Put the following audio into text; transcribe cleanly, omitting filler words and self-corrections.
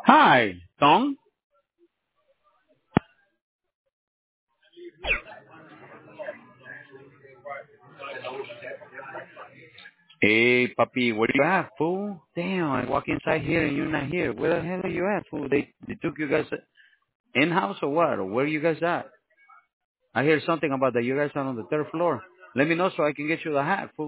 Hi, Tom. Hey, papi, where you at, fool? Damn, I walk inside here and you're not here. Where the hell are you at, fool? They took you guys in-house or what? Or where you guys at? I hear something about that you guys are on the third floor. Let me know so I can get you the hat, fool.